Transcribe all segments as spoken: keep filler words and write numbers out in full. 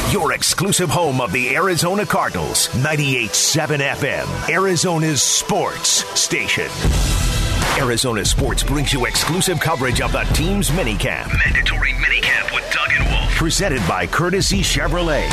your exclusive home of the Arizona Cardinals, ninety-eight point seven F M, Arizona's sports station. Arizona Sports brings you exclusive coverage of the team's minicamp. Mandatory minicamp with Doug and Wolf. Presented by Courtesy Chevrolet.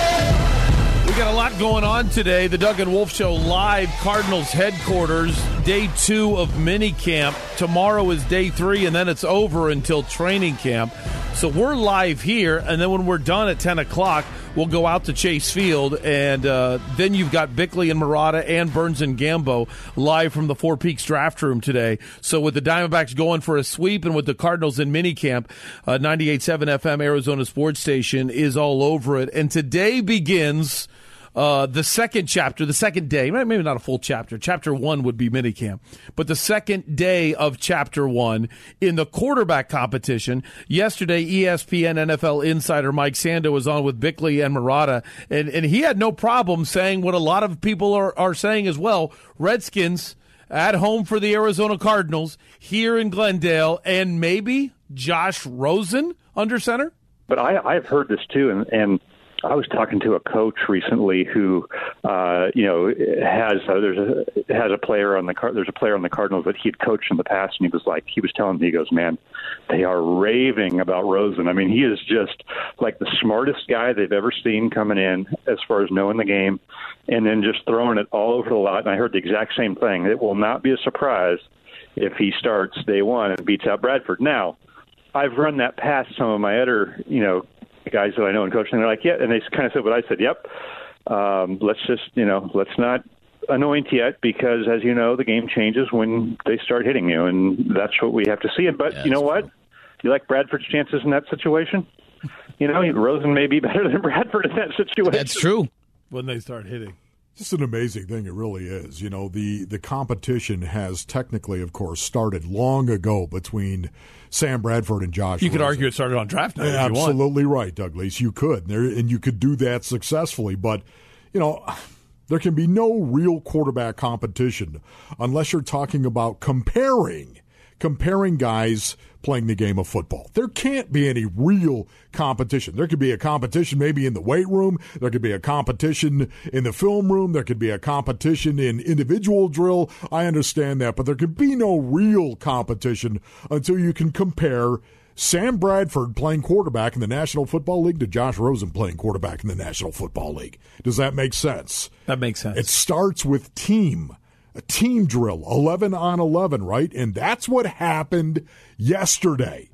We got a lot going on today. The Doug and Wolf Show live, Cardinals headquarters, day two of minicamp. Tomorrow is day three, and then it's over until training camp. So we're live here, and then when we're done at ten o'clock, we'll go out to Chase Field, and uh, then you've got Bickley and Murata and Burns and Gambo live from the Four Peaks draft room today. So with the Diamondbacks going for a sweep and with the Cardinals in minicamp, uh, ninety-eight point seven F M Arizona Sports Station is all over it. And today begins Uh, the second chapter, the second day, maybe not a full chapter. Chapter one would be minicamp. But the second day of chapter one in the quarterback competition. Yesterday, E S P N N F L insider Mike Sando was on with Bickley and Murata, and, and he had no problem saying what a lot of people are, are saying as well. Redskins at home for the Arizona Cardinals here in Glendale, and maybe Josh Rosen under center? But I, I've heard this too, and, and I was talking to a coach recently who, uh, you know, has a, there's a has a player on the there's a player on the Cardinals that he'd coached in the past, and he was like, he was telling me, he goes, man, they are raving about Rosen. I mean, he is just like the smartest guy they've ever seen coming in as far as knowing the game, and then just throwing it all over the lot. And I heard the exact same thing. It will not be a surprise if he starts day one and beats out Bradford. Now, I've run that past some of my other, you know, guys that I know in coaching, and they're like, yeah, and they kind of said what I said, yep, um, let's just, you know, let's not anoint yet, because as you know, the game changes when they start hitting you, and that's what we have to see. But yeah, you know what? True. You like Bradford's chances in that situation? You know, Rosen may be better than Bradford in that situation. That's true. When they start hitting. Just an amazing thing, it really is. You know, the, the competition has technically, of course, started long ago between Sam Bradford and Josh You could Rosen. argue it started on draft night. Yeah, if you absolutely want. right, Douglas. You could, there, and you could do that successfully. But, you know, there can be no real quarterback competition unless you're talking about comparing, comparing guys playing the game of football. There can't be any real competition. There could be a competition maybe in the weight room. There could be a competition in the film room. There could be a competition in individual drill. I understand that, but there could be no real competition until you can compare Sam Bradford playing quarterback in the National Football League to Josh Rosen playing quarterback in the National Football League. Does that make sense? That makes sense. It starts with team. A team drill, eleven on eleven, right? And that's what happened yesterday.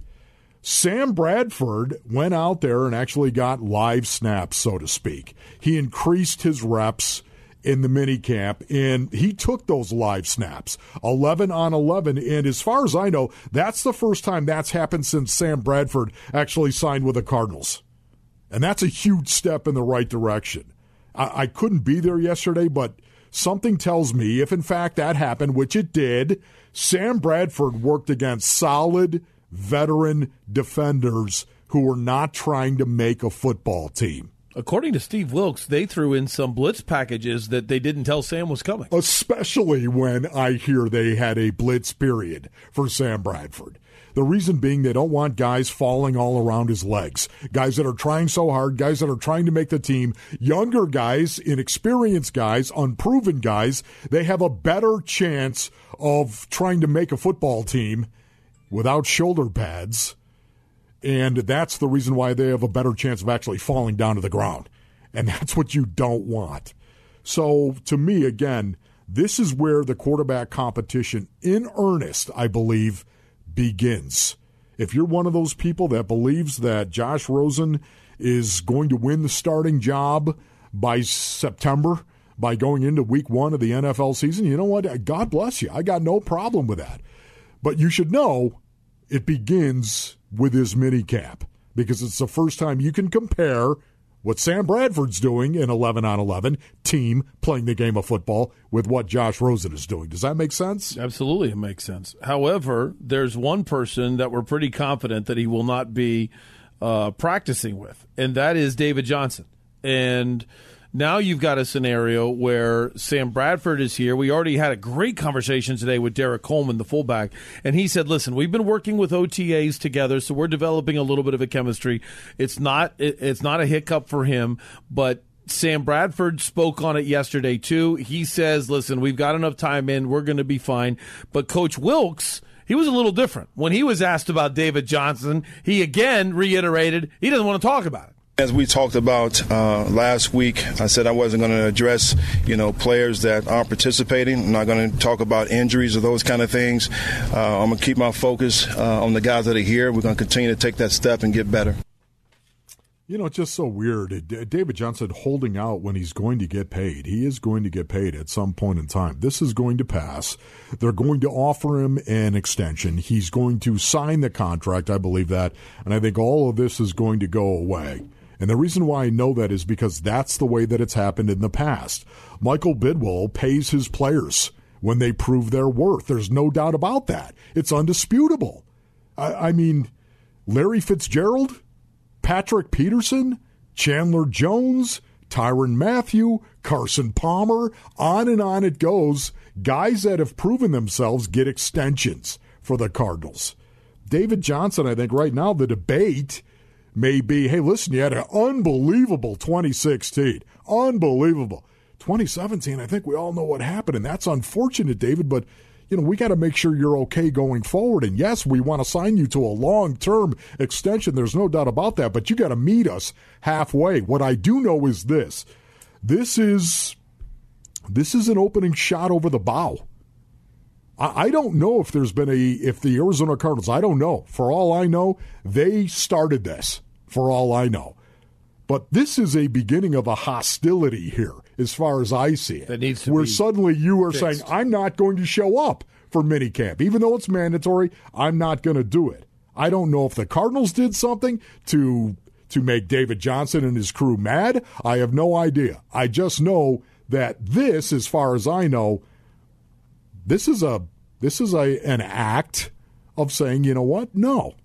Sam Bradford went out there and actually got live snaps, so to speak. He increased his reps in the minicamp, and he took those live snaps, eleven on eleven. And as far as I know, that's the first time that's happened since Sam Bradford actually signed with the Cardinals. And that's a huge step in the right direction. I, I couldn't be there yesterday, but something tells me, if in fact that happened, which it did, Sam Bradford worked against solid veteran defenders who were not trying to make a football team. According to Steve Wilks, they threw in some blitz packages that they didn't tell Sam was coming. Especially when I hear they had a blitz period for Sam Bradford. The reason being they don't want guys falling all around his legs. Guys that are trying so hard, guys that are trying to make the team, younger guys, inexperienced guys, unproven guys, they have a better chance of trying to make a football team without shoulder pads. And that's the reason why they have a better chance of actually falling down to the ground. And that's what you don't want. So, to me, again, this is where the quarterback competition, in earnest, I believe, begins. If you're one of those people that believes that Josh Rosen is going to win the starting job by September, by going into week one of the N F L season, you know what? God bless you. I got no problem with that. But you should know it begins with his minicamp, because it's the first time you can compare what Sam Bradford's doing in eleven on eleven, team playing the game of football, with what Josh Rosen is doing. Does that make sense? Absolutely, it makes sense. However, there's one person that we're pretty confident that he will not be uh, practicing with, and that is David Johnson. And Now you've got a scenario where Sam Bradford is here. We already had a great conversation today with Derek Coleman, the fullback, and he said, listen, we've been working with O T As together, so we're developing a little bit of a chemistry. It's not it, it's not a hiccup for him, but Sam Bradford spoke on it yesterday too. He says, listen, we've got enough time in. We're going to be fine. But Coach Wilks, he was a little different. When he was asked about David Johnson, he again reiterated he doesn't want to talk about it. As we talked about uh, last week, I said I wasn't going to address, you know, players that aren't participating. I'm not going to talk about injuries or those kind of things. Uh, I'm going to keep my focus uh, on the guys that are here. We're going to continue to take that step and get better. You know, it's just so weird. David Johnson holding out when he's going to get paid. He is going to get paid at some point in time. This is going to pass. They're going to offer him an extension. He's going to sign the contract. I believe that. And I think all of this is going to go away. And the reason why I know that is because that's the way that it's happened in the past. Michael Bidwell pays his players when they prove their worth. There's no doubt about that. It's undisputable. I, I mean, Larry Fitzgerald, Patrick Peterson, Chandler Jones, Tyrann Mathieu, Carson Palmer, on and on it goes. Guys that have proven themselves get extensions for the Cardinals. David Johnson, I think right now the debate may be, hey, listen, you had an unbelievable twenty sixteen. Unbelievable. twenty seventeen, I think we all know what happened, and that's unfortunate, David, but you know, we got to make sure you're okay going forward. And yes, we want to sign you to a long-term extension. There's no doubt about that, but you got to meet us halfway. What I do know is this. This is this is an opening shot over the bow. I, I don't know if there's been a if the Arizona Cardinals, I don't know. For all I know, they started this. For all I know. But this is a beginning of a hostility here, as far as I see it. That needs to where be suddenly you are fixed. saying, I'm not going to show up for minicamp. Even though it's mandatory, I'm not going to do it. I don't know if the Cardinals did something to to make David Johnson and his crew mad. I have no idea. I just know that this, as far as I know, this is a this is a an act of saying, you know what? No.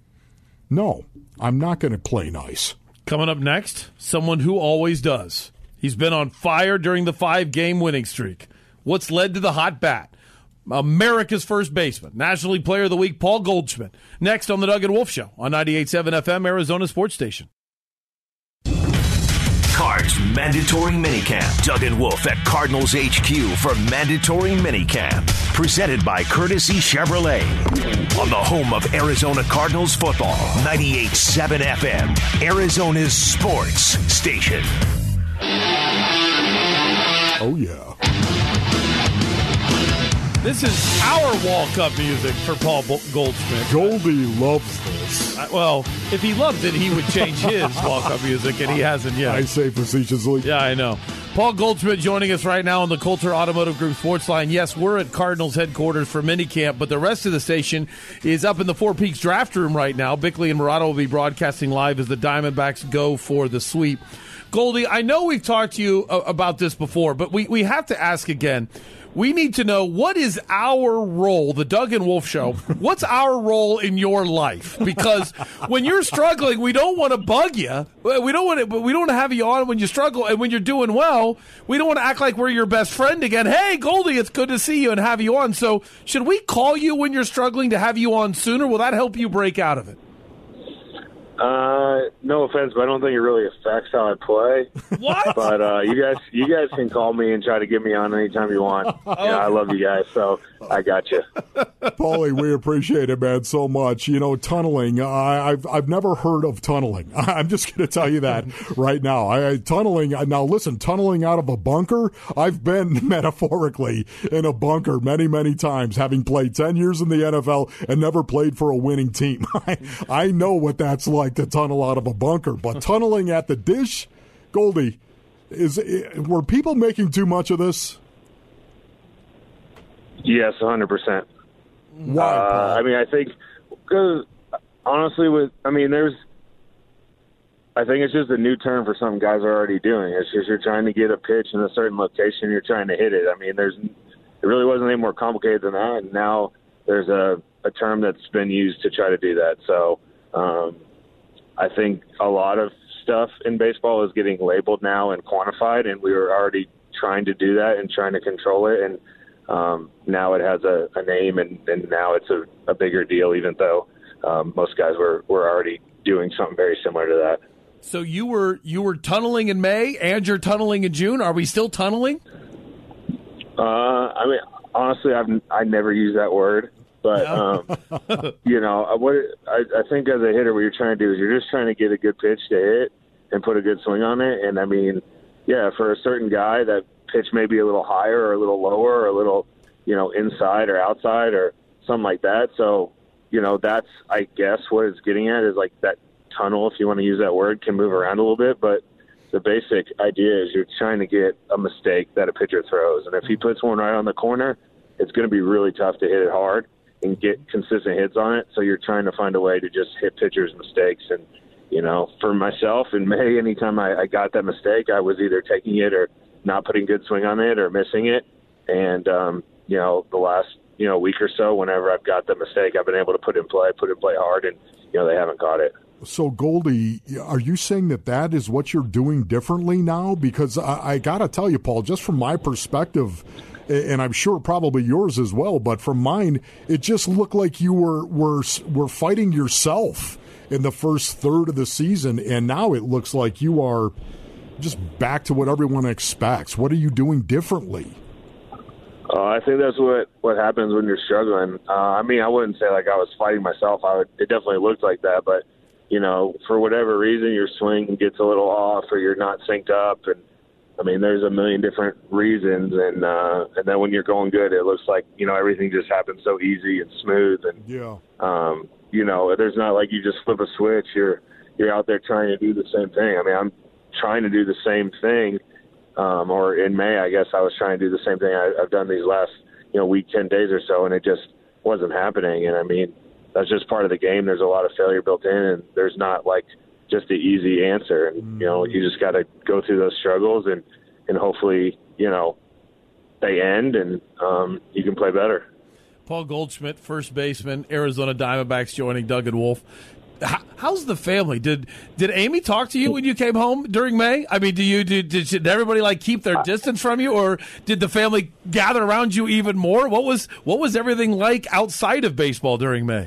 No, I'm not going to play nice. Coming up next, someone who always does. He's been on fire during the five-game winning streak. What's led to the hot bat? America's first baseman, National League Player of the Week, Paul Goldschmidt. Next on the Doug and Wolf Show on ninety-eight point seven F M, Arizona Sports Station. Cards Mandatory Minicamp. Doug and Wolf at Cardinals H Q for Mandatory Minicamp. Presented by Courtesy Chevrolet. On the home of Arizona Cardinals football. ninety-eight point seven F M. Arizona's sports station. Oh, yeah. This is our walk-up music for Paul Goldschmidt. Goldie loves this. Uh, well, if he loved it, he would change his walk-up music, and he hasn't yet. I say facetiously. Yeah, I know. Paul Goldschmidt joining us right now on the Coulter Automotive Group Sports Line. Yes, we're at Cardinals headquarters for minicamp, but the rest of the station is up in the Four Peaks draft room right now. Bickley and Murata will be broadcasting live as the Diamondbacks go for the sweep. Goldie, I know we've talked to you about this before, but we, we have to ask again. We need to know, what is our role, the Doug and Wolf Show, what's our role in your life? Because when you're struggling, we don't want to bug you. We don't want to, we don't want to have you on when you struggle. And when you're doing well, we don't want to act like we're your best friend again. Hey, Goldie, it's good to see you and have you on. So should we call you when you're struggling to have you on sooner? Will that help you break out of it? Uh, no offense, but I don't think it really affects how I play. What? But uh, you guys, you guys can call me and try to get me on anytime you want. You know, I love you guys, so I got you. Paulie, we appreciate it, man, so much. You know, tunneling. I, I've I've never heard of tunneling. I'm just going to tell you that right now. I, I tunneling. Now, listen, tunneling out of a bunker. I've been metaphorically in a bunker many, many times, having played ten years in the N F L and never played for a winning team. I, I know what that's like. To tunnel out of a bunker, but tunneling at the dish, Goldie, is were people making too much of this? Yes, one hundred percent. Why? Uh, I mean, I think because honestly, with I mean, there's, I think it's just a new term for something guys are already doing. It's just you're trying to get a pitch in a certain location, you're trying to hit it. I mean, there's it really wasn't any more complicated than that, and now there's a, a term that's been used to try to do that. So. Um, I think a lot of stuff in baseball is getting labeled now and quantified, and we were already trying to do that and trying to control it. And um, now it has a, a name, and, and now it's a, a bigger deal, even though um, most guys were, were already doing something very similar to that. So you were you were tunneling in May, and you're tunneling in June. Are we still tunneling? Uh, I mean, honestly, I've I never use that word, but um, you know what? I, I think as a hitter, what you're trying to do is you're just trying to get a good pitch to hit and put a good swing on it. And I mean, yeah, for a certain guy, that pitch may be a little higher or a little lower or a little, you know, inside or outside or something like that. So, you know, that's I guess what it's getting at is like that tunnel, if you want to use that word, can move around a little bit, but the basic idea is you're trying to get a mistake that a pitcher throws, and if he puts one right on the corner, it's going to be really tough to hit it hard and get consistent hits on it. So you're trying to find a way to just hit pitchers' mistakes. And you know, for myself in May, anytime I, I got that mistake, I was either taking it or not putting good swing on it or missing it. And um, you know, the last you know week or so, whenever I've got the mistake, I've been able to put in play, put in play hard, and you know they haven't caught it. So, Goldie, are you saying that that is what you're doing differently now? Because I, I got to tell you, Paul, just from my perspective, and I'm sure probably yours as well, but from mine, it just looked like you were were were fighting yourself in the first third of the season, and now it looks like you are just back to what everyone expects. What are you doing differently? Uh, I think that's what, what happens when you're struggling. Uh, I mean, I wouldn't say like I was fighting myself. I would, it definitely looked like that, but you know, for whatever reason, your swing gets a little off or you're not synced up. And, I mean, there's a million different reasons. And uh, and then when you're going good, it looks like, you know, everything just happens so easy and smooth. And, yeah. um, you know, there's not like you just flip a switch. You're, you're out there trying to do the same thing. I mean, I'm trying to do the same thing. Um, or in May, I guess I was trying to do the same thing I, I've done these last, you know, week, ten days or so, and it just wasn't happening. And, I mean, that's just part of the game. There's a lot of failure built in, and there's not like just the easy answer. And, you know, you just got to go through those struggles and, and hopefully, you know, they end and um, you can play better. Paul Goldschmidt, first baseman, Arizona Diamondbacks, joining Doug and Wolf. How's the family? Did did Amy talk to you when you came home during May? I mean, do you did, did everybody like keep their distance from you, or did the family gather around you even more? What was what was everything like outside of baseball during May?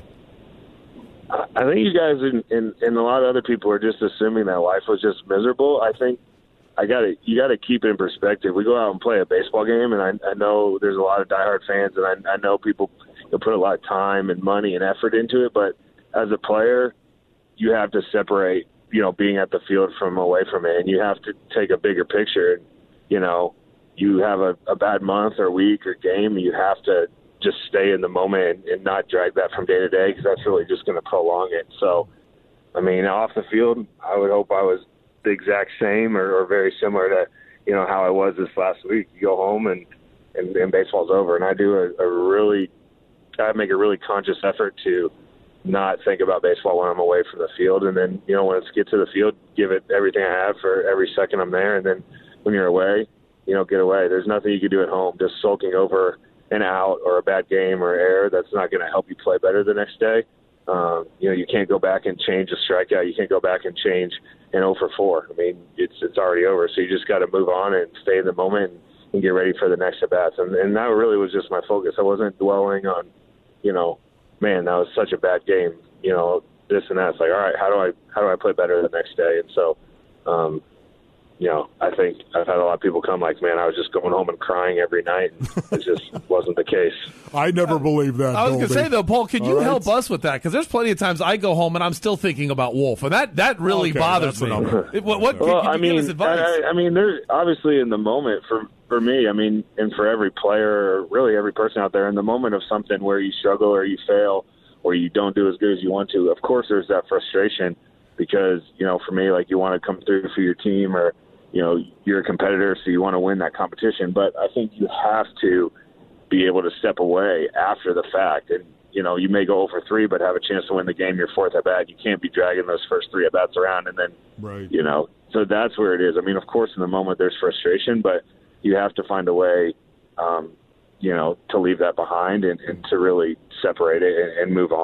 I think you guys and, and, and a lot of other people are just assuming that life was just miserable. I think I got to you got to keep it in perspective. We go out and play a baseball game, and I, I know there's a lot of diehard fans, and I, I know people you know, put a lot of time and money and effort into it. But as a player, you have to separate, you know, being at the field from away from it, and you have to take a bigger picture. And, you know, you have a, a bad month or week or game, you have to just stay in the moment and, and not drag that from day to day, because that's really just going to prolong it. So, I mean, off the field, I would hope I was the exact same or, or very similar to, you know, how I was this last week. You go home and, and, and baseball's over. And I do a, a really, I make a really conscious effort to not think about baseball when I'm away from the field. And then, you know, when it's get to the field, give it everything I have for every second I'm there. And then when you're away, you know, get away. There's nothing you can do at home. Just sulking over an out or a bad game or error, that's not going to help you play better the next day. Um, you know, you can't go back and change a strikeout. You can't go back and change an oh for four. I mean, it's it's already over. So you just got to move on and stay in the moment and, and get ready for the next at-bats. And, and that really was just my focus. I wasn't dwelling on, you know, man, that was such a bad game, you know, this and that. It's like, all right, how do I how do I play better the next day? And so, um, you know, I think I've had a lot of people come like, man, I was just going home and crying every night. It just wasn't the case. I never believed that. I was going to say, though, Paul, can you right. help us with that? Because there's plenty of times I go home and I'm still thinking about Wolf, and that, that really okay, bothers me. It, what, what, well, can, can I you mean, give us advice? I, I mean, there's obviously in the moment for for me, I mean, and for every player, or really every person out there, in the moment of something where you struggle or you fail or you don't do as good as you want to, of course there's that frustration because, you know, for me, like you want to come through for your team, or you know, you're a competitor, so you want to win that competition. But I think you have to be able to step away after the fact. And, you know, you may go oh for three, but have a chance to win the game your fourth at-bat. You can't be dragging those first three at-bats around. And then, right. you know, so that's where it is. I mean, of course, in the moment there's frustration, but you have to find a way, um, you know, to leave that behind and, and to really separate it and, and move on.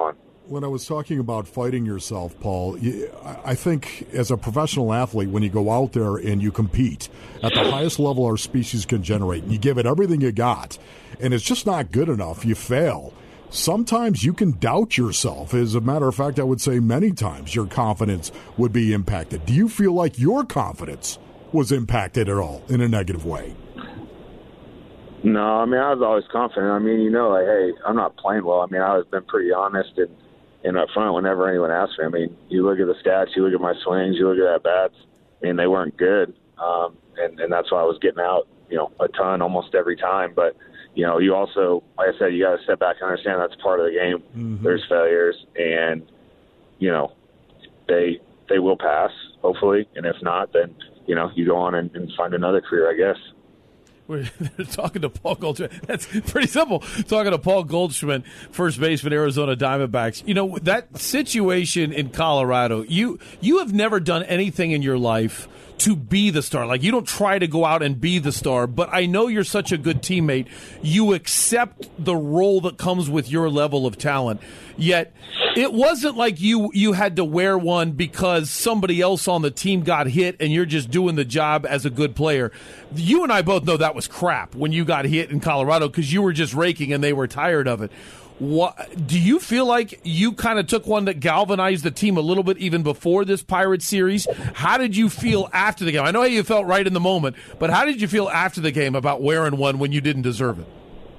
When I was talking about fighting yourself, Paul, I think as a professional athlete, when you go out there and you compete at the highest level our species can generate, and you give it everything you got, and it's just not good enough, you fail. Sometimes you can doubt yourself. As a matter of fact, I would say many times your confidence would be impacted. Do you feel like your confidence was impacted at all in a negative way? No, I mean, I was always confident. I mean, you know, like, hey, I'm not playing well. I mean, I was been pretty honest and, and up front whenever anyone asked me. I mean, you look at the stats, you look at my swings, you look at at bats. I mean, they weren't good, um, and and that's why I was getting out, you know, a ton almost every time. But you know, you also, like I said, you got to step back and understand that's part of the game. Mm-hmm. There's failures, and you know, they they will pass hopefully, and if not, then you know, you go on and, and find another career, I guess. We're talking to Paul Goldschmidt. That's pretty simple. Talking to Paul Goldschmidt, first baseman, Arizona Diamondbacks. You know, that situation in Colorado, you you have never done anything in your life to be the star. Like, you don't try to go out and be the star, but I know you're such a good teammate. You accept the role that comes with your level of talent. Yet, it wasn't like you, you had to wear one because somebody else on the team got hit and you're just doing the job as a good player. You and I both know that was crap when you got hit in Colorado because you were just raking and they were tired of it. What, do you feel like you kind of took one that galvanized the team a little bit even before this Pirates series? How did you feel after the game? I know how you felt right in the moment, but how did you feel after the game about wearing one when you didn't deserve it?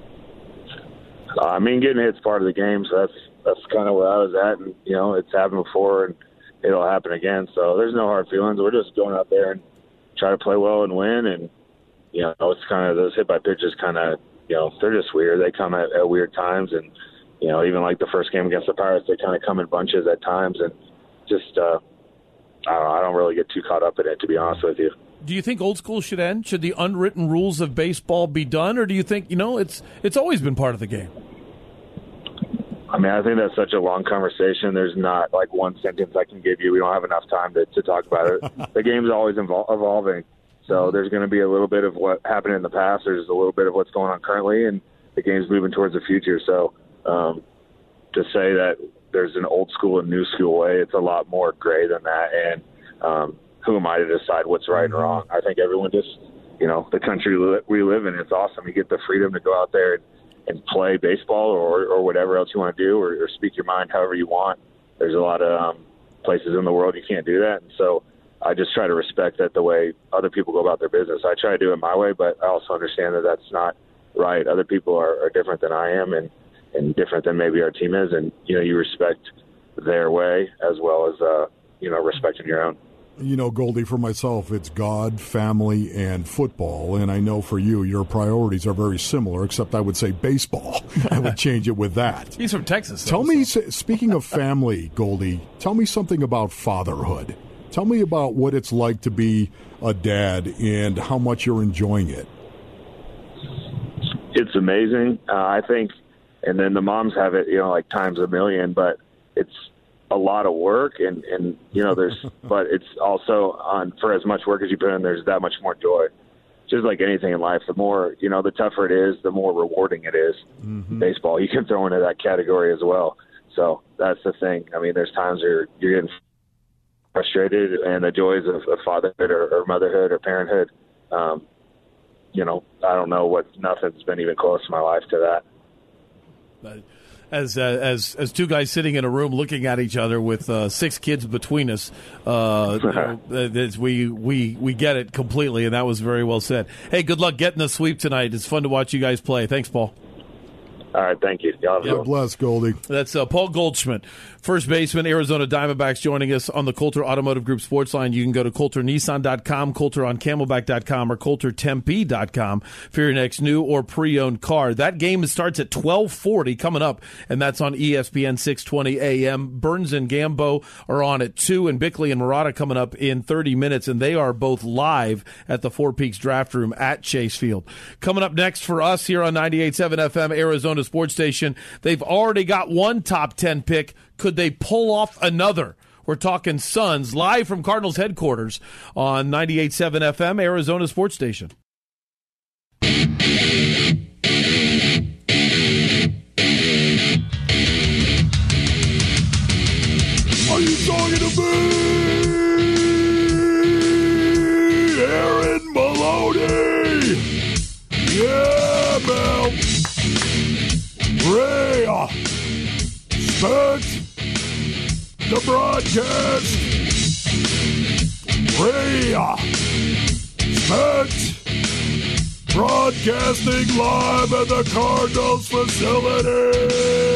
Uh, I mean, getting hit's part of the game, so that's that's kind of where I was at, and you know, it's happened before, and it'll happen again. So there's no hard feelings. We're just going out there and try to play well and win, and you know, it's kind of those hit by pitches, kind of, you know, they're just weird. They come at, at weird times, and you know, even like the first game against the Pirates, they kind of come in bunches at times, and just uh, I don't know, I don't really get too caught up in it, to be honest with you. Do you think old school should end? Should the unwritten rules of baseball be done, or do you think, you know, it's it's always been part of the game? I mean, I think that's such a long conversation. There's not like one sentence I can give you. We don't have enough time to, to talk about it. The game's always evol- evolving. So there's going to be a little bit of what happened in the past. There's a little bit of what's going on currently, and the game's moving towards the future. So um, to say that there's an old school and new school way, it's a lot more gray than that. And um, who am I to decide what's right and wrong? I think everyone just, you know, the country we live in, it's awesome. You get the freedom to go out there and, and play baseball or, or whatever else you want to do, or, or speak your mind however you want. There's a lot of um, places in the world you can't do that. And so I just try to respect that the way other people go about their business. I try to do it my way, but I also understand that that's not right. Other people are, are different than I am, and, and different than maybe our team is. And, you know, you respect their way as well as, uh, you know, respecting your own. You know, Goldie, for myself, it's God, family, and football. And I know for you, your priorities are very similar, except I would say baseball. I would change it with that. He's from Texas. Tell though, me, so. Speaking of family, Goldie, tell me something about fatherhood. Tell me about what it's like to be a dad and how much you're enjoying it. It's amazing, uh, I think. And then the moms have it, you know, like times a million, but it's a lot of work, and, and you know, there's, but it's also on, for as much work as you put in, there's that much more joy. Just like anything in life, the more, you know, the tougher it is, the more rewarding it is. Mm-hmm. Baseball, you can throw into that category as well. So that's the thing. I mean, there's times where you're getting frustrated, and the joys of, of fatherhood or, or motherhood or parenthood, um, you know, I don't know what, nothing's been even close in my life to that. But As, uh, as as two guys sitting in a room looking at each other with uh, six kids between us, uh, you know, we we we get it completely, and that was very well said. Hey, good luck getting the sweep tonight. It's fun to watch you guys play. Thanks, Paul. All right, thank you. God bless, Goldie. That's uh, Paul Goldschmidt, first baseman, Arizona Diamondbacks, joining us on the Coulter Automotive Group Sports Line. You can go to Coulter Nissan dot com, Coulter on Camelback dot com, or Coulter Tempe dot com for your next new or pre-owned car. That game starts at twelve forty coming up, and that's on E S P N six twenty A M. Burns and Gambo are on at two, and Bickley and Murata coming up in thirty minutes, and they are both live at the Four Peaks Draft Room at Chase Field. Coming up next for us here on ninety-eight point seven F M, Arizona Sports Station, they've already got one top ten pick. Could they pull off another? We're talking Suns, live from Cardinals headquarters on ninety-eight point seven F M, Arizona Sports Station. Yeah! Spence! Broadcasting live at the Cardinals facility!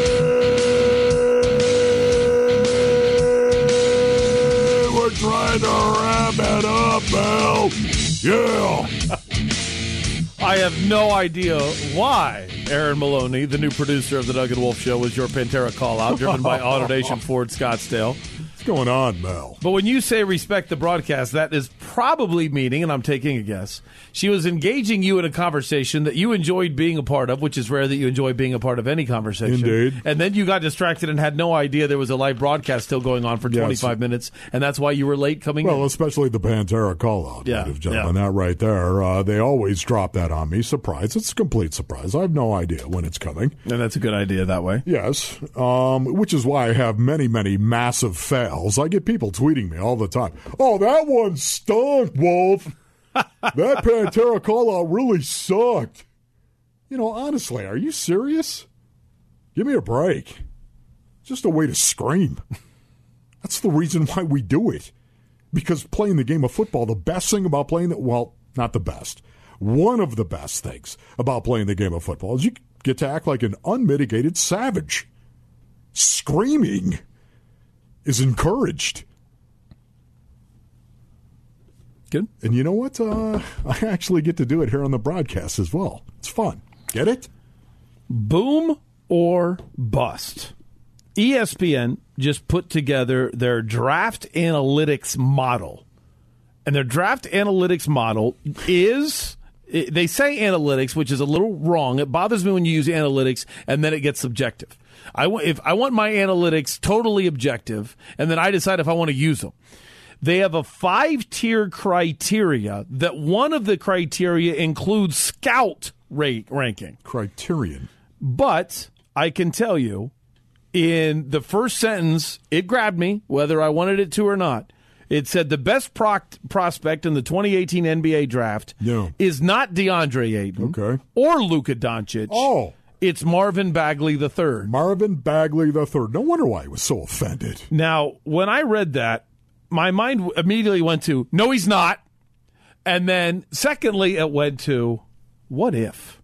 We're trying to wrap it up, Mel! Yeah! I have no idea why Aaron Maloney, the new producer of the Doug and Wolf Show, was your Pantera call-out, driven by AutoNation Ford Scottsdale. What's going on, Mel? But when you say respect the broadcast, that is probably meaning, and I'm taking a guess, she was engaging you in a conversation that you enjoyed being a part of, which is rare that you enjoy being a part of any conversation. Indeed. And then you got distracted and had no idea there was a live broadcast still going on for twenty-five yes. minutes, and that's why you were late coming well, in. Well, especially the Pantera call-out, yeah, ladies and gentlemen. Yeah. That right there, uh, they always drop that on me. Surprise. It's a complete surprise. I have no idea when it's coming. And that's a good idea that way. Yes, um, which is why I have many, many massive fails. I get people tweeting me all the time. Oh, that one stunk, Wolf. That Pantera call-out really sucked. You know, honestly, are you serious? Give me a break. Just a way to scream. That's the reason why we do it. Because playing the game of football, the best thing about playing it, well, not the best. One of the best things about playing the game of football is you get to act like an unmitigated savage. Screaming is encouraged. Good. And you know what? Uh, I actually get to do it here on the broadcast as well. It's fun. Get it? Boom or bust. E S P N just put together their draft analytics model. And their draft analytics model is, they say analytics, which is a little wrong. It bothers me when you use analytics and then it gets subjective. I want, if I want my analytics totally objective, and then I decide if I want to use them. They have a five-tier criteria that one of the criteria includes scout rate ranking. Criterion. But I can tell you, in the first sentence, it grabbed me, whether I wanted it to or not. It said the best proc- prospect in the twenty eighteen N B A draft no. is not DeAndre Ayton okay. or Luka Doncic. Oh. It's Marvin Bagley the third. Marvin Bagley the third. No wonder why he was so offended. Now, when I read that, my mind immediately went to, no, he's not. And then, secondly, it went to, what if?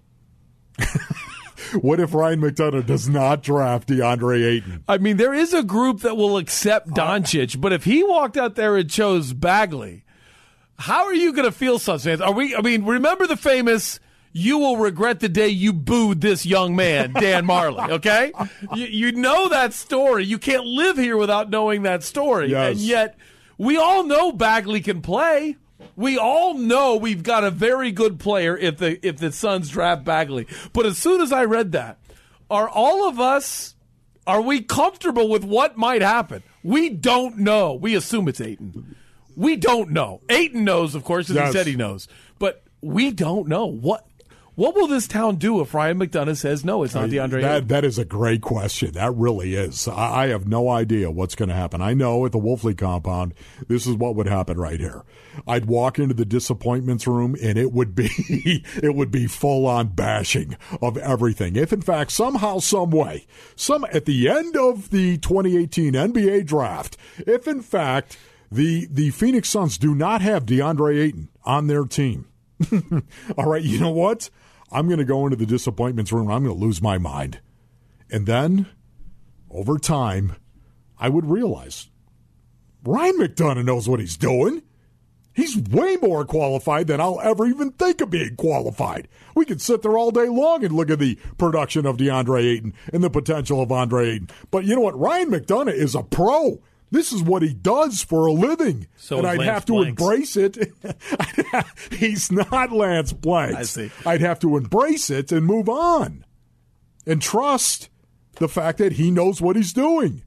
What if Ryan McDonough does not draft DeAndre Ayton? I mean, there is a group that will accept Doncic, uh, but if he walked out there and chose Bagley, how are you going to feel, Suns fans? Are we? I mean, remember the famous, you will regret the day you booed this young man, Dan Marley, okay? you, you know that story. You can't live here without knowing that story. Yes. And yet, we all know Bagley can play. We all know we've got a very good player if the if the Suns draft Bagley. But as soon as I read that, are all of us, are we comfortable with what might happen? We don't know. We assume it's Ayton. We don't know. Ayton knows, of course, as yes. he said he knows. But we don't know. What What will this town do if Ryan McDonough says, no, it's not DeAndre that, Ayton? That is a great question. That really is. I, I have no idea what's going to happen. I know at the Wolfley compound, this is what would happen right here. I'd walk into the disappointments room, and it would be it would be full-on bashing of everything. If, in fact, somehow, some way, some at the end of the twenty eighteen N B A draft, if, in fact, the, the Phoenix Suns do not have DeAndre Ayton on their team, all right, you know what? I'm going to go into the disappointments room and I'm going to lose my mind. And then, over time, I would realize Ryan McDonough knows what he's doing. He's way more qualified than I'll ever even think of being qualified. We could sit there all day long and look at the production of DeAndre Ayton and the potential of Andre Ayton. But you know what? Ryan McDonough is a pro. This is what he does for a living. So and I'd Lance have to Blanks. embrace it. He's not Lance Blanks. I see. I'd have to embrace it and move on and trust the fact that he knows what he's doing.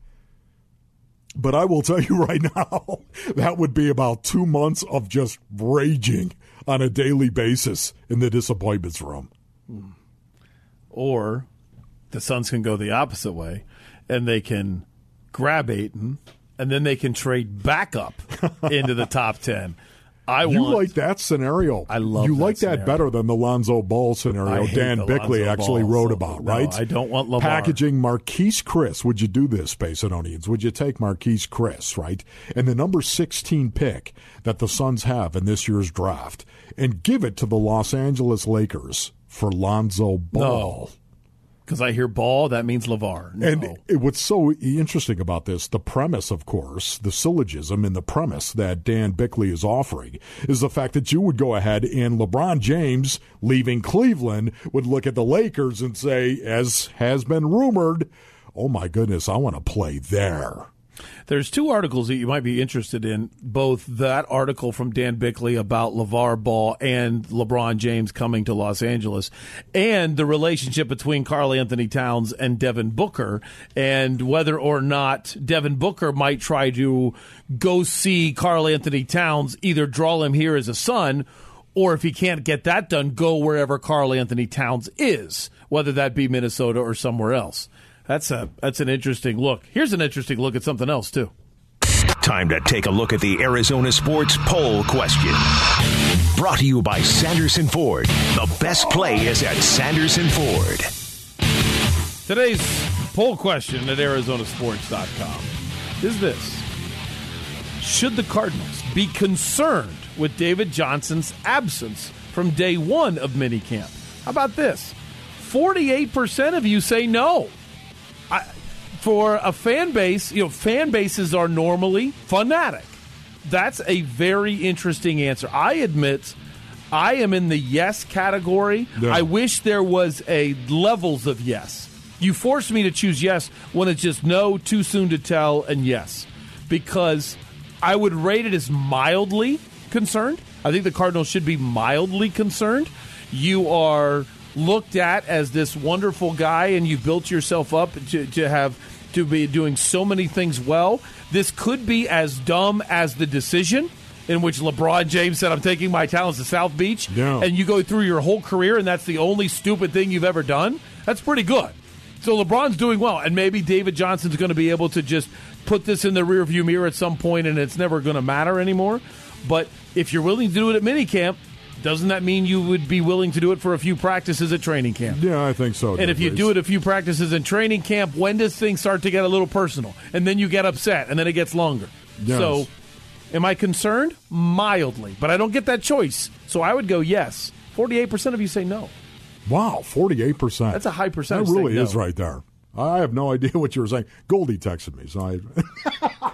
But I will tell you right now, that would be about two months of just raging on a daily basis in the disappointments room. Or the Suns can go the opposite way, and they can grab Ayton, and then they can trade back up into the top ten. I you want, like that scenario. I love You that like scenario. that better than the Lonzo Ball scenario I hate Dan the Bickley Lonzo actually Ball. wrote about, No, right? I don't want LeVar. Packaging Marquise Chris. Would you do this, Pacedonians? Would you take Marquise Chris, right? And the number sixteen pick that the Suns have in this year's draft and give it to the Los Angeles Lakers for Lonzo Ball? No. Because I hear Ball, that means LeVar. No. And it, what's so interesting about this, the premise, of course, the syllogism in the premise that Dan Bickley is offering is the fact that you would go ahead and LeBron James, leaving Cleveland, would look at the Lakers and say, as has been rumored, oh my goodness, I want to play there. There's two articles that you might be interested in, both that article from Dan Bickley about LeVar Ball and LeBron James coming to Los Angeles, and the relationship between Karl Anthony Towns and Devin Booker, and whether or not Devin Booker might try to go see Karl Anthony Towns, either draw him here as a son, or if he can't get that done, go wherever Karl Anthony Towns is, whether that be Minnesota or somewhere else. That's a that's an interesting look. Here's an interesting look at something else, too. Time to take a look at the Arizona Sports Poll Question. Brought to you by Sanderson Ford. The best play is at Sanderson Ford. Today's poll question at Arizona Sports dot com is this. Should the Cardinals be concerned with David Johnson's absence from day one of minicamp? How about this? forty-eight percent of you say no. I, for a fan base, you know, fan bases are normally fanatic. That's a very interesting answer. I admit I am in the yes category. Yeah. I wish there was a levels of yes. You force me to choose yes when it's just no, too soon to tell, and yes. Because I would rate it as mildly concerned. I think the Cardinals should be mildly concerned. You are looked at as this wonderful guy, and you've built yourself up to, to have to be doing so many things well. This could be as dumb as the decision in which LeBron James said, I'm taking my talents to South Beach, yeah. and you go through your whole career, and that's the only stupid thing you've ever done. That's pretty good. So LeBron's doing well, and maybe David Johnson's going to be able to just put this in the rearview mirror at some point, and it's never going to matter anymore. But if you're willing to do it at minicamp, doesn't that mean you would be willing to do it for a few practices at training camp? Yeah, I think so. And if you do it a few practices in training camp, when does things start to get a little personal? And then you get upset, and then it gets longer. Yes. So am I concerned? Mildly. But I don't get that choice. So I would go yes. forty-eight percent of you say no. Wow, forty-eight percent. That's a high percentage. That really no. is right there. I have no idea what you were saying. Goldie texted me, so I...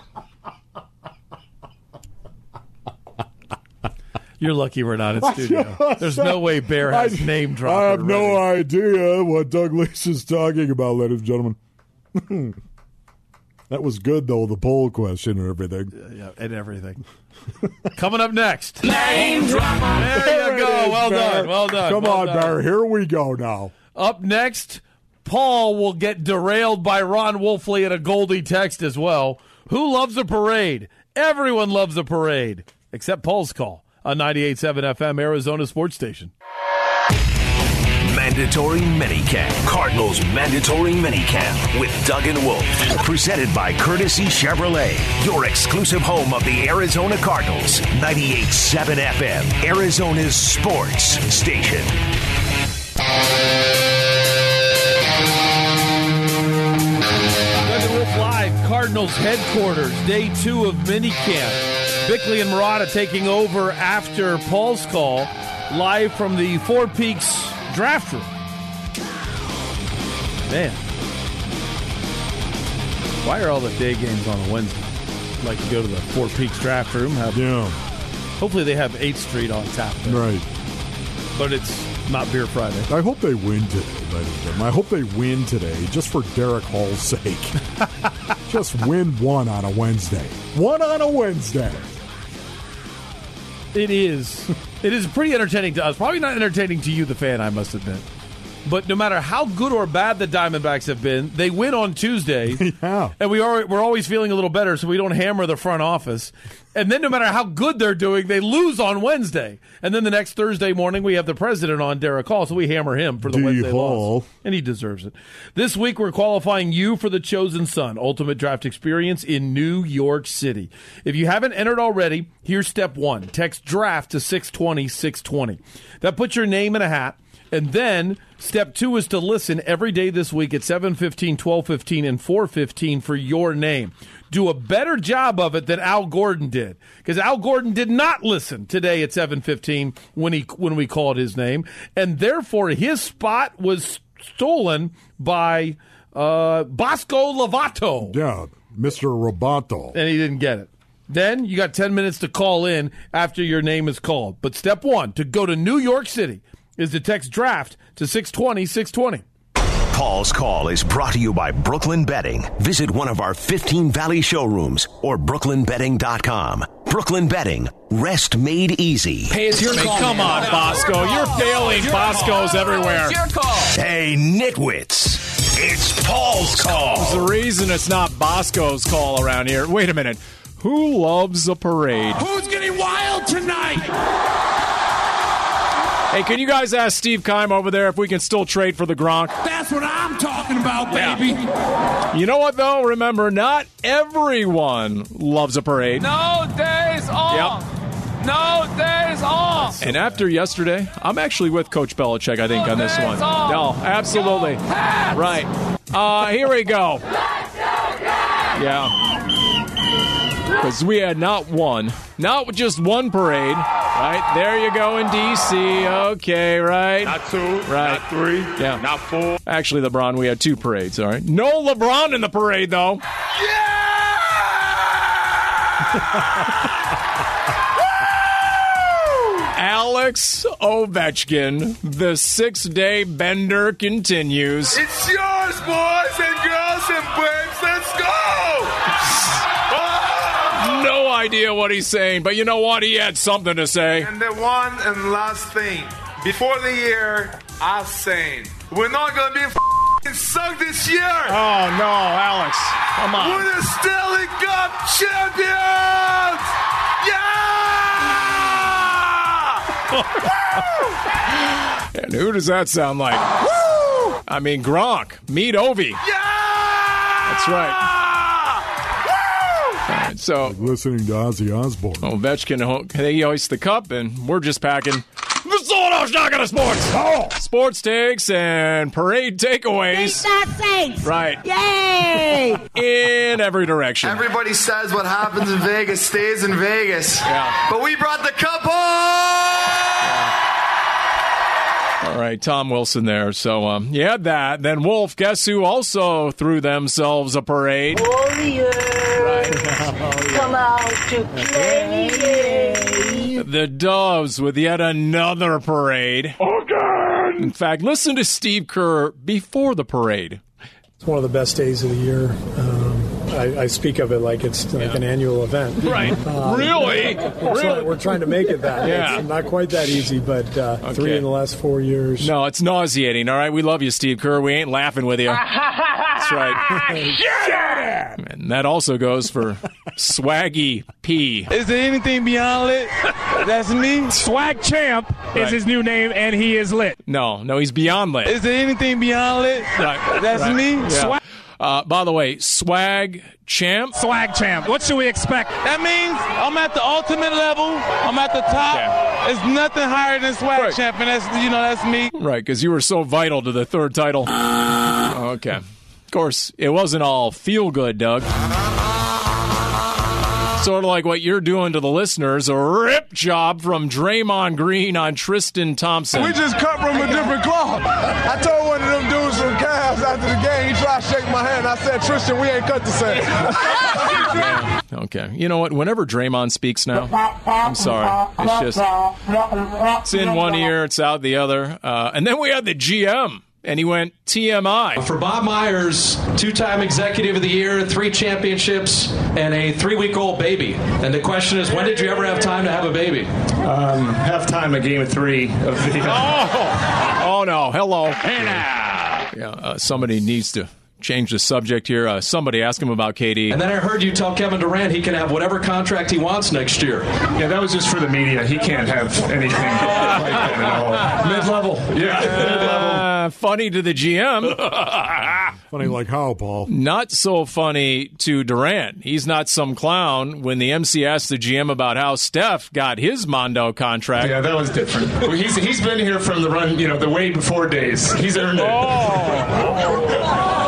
You're lucky we're not in studio. There's no way Bear has I, name dropped. I have no already. idea what Doug Leese is talking about, ladies and gentlemen. That was good, though, the poll question and everything. Yeah, and everything. Coming up next. Name dropper. There you go. Well Bear. done. Well done. Come well on, done. Bear. Here we go now. Up next, Paul will get derailed by Ron Wolfley and a Goldie text as well. Who loves a parade? Everyone loves a parade, except Paul's call on ninety-eight point seven F M, Arizona Sports Station. Mandatory Minicamp. Cardinals Mandatory Minicamp with Doug and Wolf. Presented by Courtesy Chevrolet. Your exclusive home of the Arizona Cardinals. ninety-eight point seven F M, Arizona's sports station. Doug and Wolf Live, Cardinals headquarters, day two of minicamp. Bickley and Murata taking over after Paul's call, live from the Four Peaks draft room. Man, why are all the day games on a Wednesday? I'd like to go to the Four Peaks draft room. Have, Yeah. Hopefully they have eighth Street on tap there. Right. But it's not Beer Friday. I hope they win today, ladies and gentlemen. I hope they win today just for Derek Hall's sake. Just win one on a Wednesday. One on a Wednesday. It is. It is pretty entertaining to us. Probably not entertaining to you, the fan, I must admit. But no matter how good or bad the Diamondbacks have been, they win on Tuesday. Yeah. And we are, we're always feeling a little better, so we don't hammer the front office. And then no matter how good they're doing, they lose on Wednesday. And then the next Thursday morning, we have the president on, Derek Hall, so we hammer him for the D. Wednesday Hall. loss. And he deserves it. This week, we're qualifying you for the Chosen Son Ultimate Draft Experience in New York City. If you haven't entered already, here's step one. Text DRAFT to six twenty, six twenty. That puts your name in a hat. And then step two is to listen every day this week at seven fifteen, twelve fifteen, and four fifteen for your name. Do a better job of it than Al Gordon did, because Al Gordon did not listen today at seven fifteen when he when we called his name, and therefore his spot was stolen by uh, Bosco Lovato. Yeah, Mister Roboto. And he didn't get it. Then you got ten minutes to call in after your name is called. But step one, to go to New York City, is to text DRAFT to six twenty, six twenty. Paul's Call is brought to you by Brooklyn Betting. Visit one of our fifteen Valley showrooms or brooklyn betting dot com. Brooklyn Betting. Rest made easy. Hey, it's your I mean, call. Come on, Bosco. You're failing Boscos everywhere. It's your call. Hey, nitwits. It's Paul's Call. There's a reason it's not Bosco's call around here. Wait a minute. Who loves a parade? Who's getting wild tonight? Hey, can you guys ask Steve Keim over there if we can still trade for the Gronk? That's what I'm talking about, baby. Yeah. You know what, though? Remember, not everyone loves a parade. No days off. Yep. No days off. And after yesterday, I'm actually with Coach Belichick, I think, No on this days one. off. No, absolutely. Go Pats. Right. Uh, here we go. Yeah. Because we had not one, not just one parade, right? There you go in D C. Okay, right? Not two. Right. Not three. Yeah. Not four. Actually, LeBron, we had two parades, all right? No LeBron in the parade, though. Alex Ovechkin, the six-day bender continues. It's yours, boys and girls and babes. Let's go. No idea what he's saying, but you know what? He had something to say. And the one and last thing. Before the year, I was saying, we're not going to be f***ing sucked this year. Oh, no, Alex. Come on. We're the Stanley Cup champions. Yeah! And who does that sound like? Woo! I mean, Gronk. Meet Ovi. Yeah! That's right. All right, so Listening to Ozzy Osbourne. Ovechkin, they hoist the cup, and we're just packing the Solos Knockin' of Sports. Oh. Sports takes and parade takeaways. Saints. Right. Yay! In every direction. Everybody says what happens in Vegas stays in Vegas. Yeah. But we brought the cup home! All right, Tom Wilson there. So, um, you had that. Then Wolf, guess who also threw themselves a parade? Warriors, come out to play. The Doves with yet another parade. Again! In fact, listen to Steve Kerr before the parade. It's one of the best days of the year. Um, I, I speak of it like it's like yeah. an annual event. Right. Um, really? We're, really? Try, we're trying to make it that. Yeah. It's not quite that easy, but uh, okay. three in the last four years. No, it's nauseating, all right? We love you, Steve Kerr. We ain't laughing with you. That's right. And that also goes for Swaggy P. Is there anything beyond lit? That's me. Swag Champ right. is his new name, and he is lit. No, no, he's beyond lit. Is there anything beyond lit? Right. That's right. me. Yeah. Swag. Uh, by the way, Swag Champ. Swag Champ. What should we expect? That means I'm at the ultimate level. I'm at the top. Yeah. There's nothing higher than Swag right. Champ, and that's, you know, that's me. Right, because you were so vital to the third title. Okay. Of course, it wasn't all feel good, Doug. Sort of like what you're doing to the listeners, a rip job from Draymond Green on Tristan Thompson. We just cut from a different cloth. I told one of them dudes from Cavs after the game, he tried to shake my hand. I said, Tristan, we ain't cut the same. Yeah. Okay. You know what? Whenever Draymond speaks now, I'm sorry. It's just, it's in one ear, it's out the other. Uh, and then we had the G M And he went T M I. For Bob Myers, two-time Executive of the Year, three championships, and a three-week-old baby. And the question is, when did you ever have time to have a baby? Um, halftime of game of three of the. Oh, oh no! Hello. Hey now. Yeah, uh, somebody needs to change the subject here. Uh, somebody ask him about K D. And then I heard you tell Kevin Durant he can have whatever contract he wants next year. Yeah, that was just for the media. He can't have anything like that at all. Mid-level. Yeah, mid-level. Uh, funny to the G M. Funny like how, Paul? Not so funny to Durant. He's not some clown when the M C asked the G M about how Steph got his Mondo contract. Yeah, that was different. Well, he's he's been here from the run, you know, the way before days. He's earned it. Oh.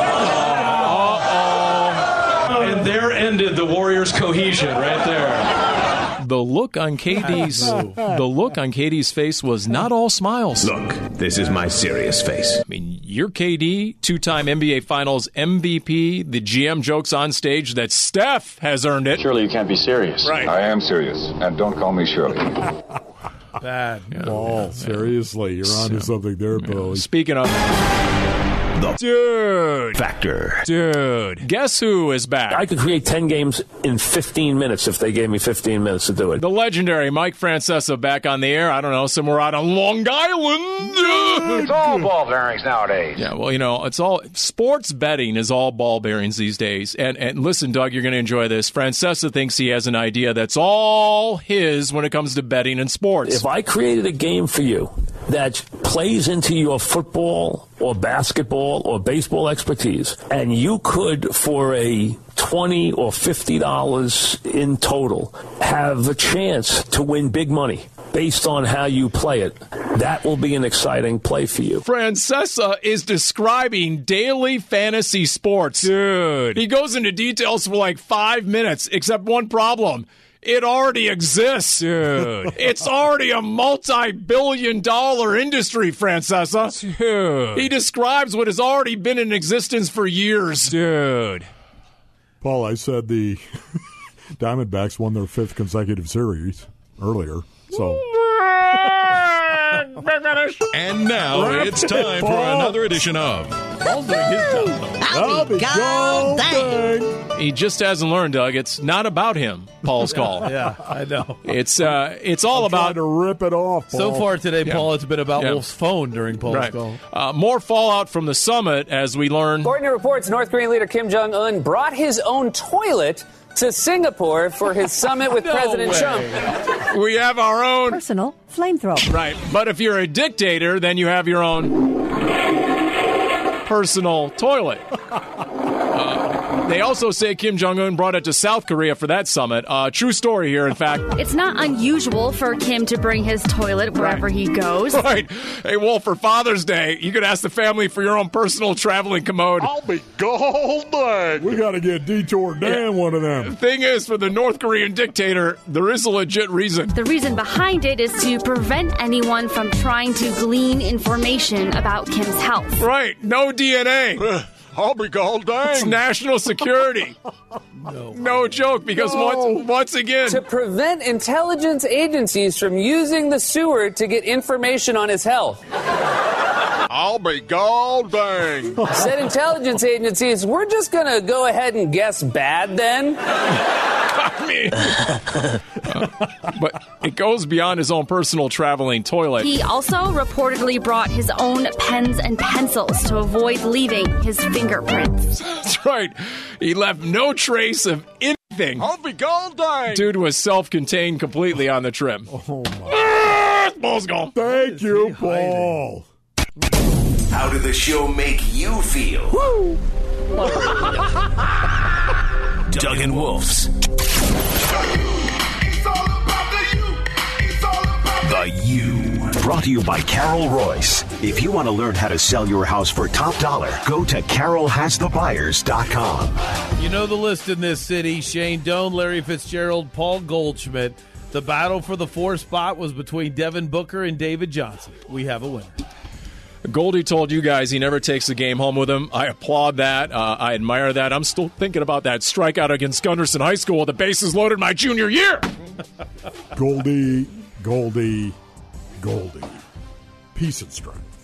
And there ended the Warriors' cohesion right there. The look on K D's the look on K D's face was not all smiles. Look, this is my serious face. I mean, you're K D, two-time N B A Finals M V P. The G M jokes on stage that Steph has earned it. Surely you can't be serious. Right. I am serious, and don't call me Shirley. Bad. Yeah, Paul, yeah, seriously, you're onto yeah. something there, Yeah. Billy. Speaking of... The Dude. Factor. Dude. Guess who is back? I could create ten games in fifteen minutes if they gave me fifteen minutes to do it. The legendary Mike Francesa back on the air. I don't know, somewhere out on Long Island. It's all ball bearings nowadays. Yeah, well, you know, it's all sports betting is all ball bearings these days. And and listen, Doug, you're going to enjoy this. Francesa thinks he has an idea that's all his when it comes to betting and sports. If I created a game for you that plays into your football or basketball or baseball expertise, and you could, for a twenty or fifty dollars in total, have a chance to win big money based on how you play it, that will be an exciting play for you. Francesa is describing daily fantasy sports. Dude. He goes into details for like five minutes, except one problem. It already exists. Dude. It's already a multi-billion dollar industry, Francesa. Dude. He describes what has already been in existence for years. Dude. Paul, I said the Diamondbacks won their fifth consecutive series earlier, so... And now it's time for another edition of Paul's doing his job. I'll be gone, dang. He just hasn't learned, Doug. It's not about him, Paul's call. Yeah, I know. It's uh, it's all I'm about... trying to rip it off, Paul. So far today, Yeah. Paul, it's been about Yeah. Wolf's phone during Paul's Right. call. Uh, more fallout from the summit as we learn... According to reports, North Korean leader Kim Jong-un brought his own toilet to Singapore for his summit with No President way. Trump. We have our own... Personal flamethrower. Right. But if you're a dictator, then you have your own personal toilet. Uh, they also say Kim Jong-un brought it to South Korea for that summit. Uh, true story here, in fact. It's not unusual for Kim to bring his toilet wherever Right. he goes. Right. Hey, Wolf, for Father's Day, you could ask the family for your own personal traveling commode. I'll be golden. We got to get Detour Dan one of them. Thing is, for the North Korean dictator, there is a legit reason. The reason behind it is to prevent anyone from trying to glean information about Kim's health. Right. No D N A. I'll be golden. It's national security. No. No joke, because No. once, once again... To prevent intelligence agencies from using the sewer to get information on his health. I'll be golden. Said intelligence agencies, we're just going to go ahead and guess bad then. I mean, uh, but it goes beyond his own personal traveling toilet. He also reportedly brought his own pens and pencils to avoid leaving his fingerprints. That's right. He left no trace of anything. I'll be golden. Dude was self-contained completely on the trip. Oh, my. Ball's gone. Thank you, Paul. How did the show make you feel? Woo! Doug and Wolf's The U. Brought to you by Carol Royce. If you want to learn how to sell your house for top dollar, go to carol has the buyers dot com. You know the list in this city. Shane Doan, Larry Fitzgerald, Paul Goldschmidt. The battle for the fourth spot was between Devin Booker and David Johnson. We have a winner. Goldie told you guys he never takes the game home with him. I applaud that. Uh, I admire that. I'm still thinking about that strikeout against Gunderson High School with the bases loaded my junior year. Goldie, Goldie, Goldie. Peace and strength.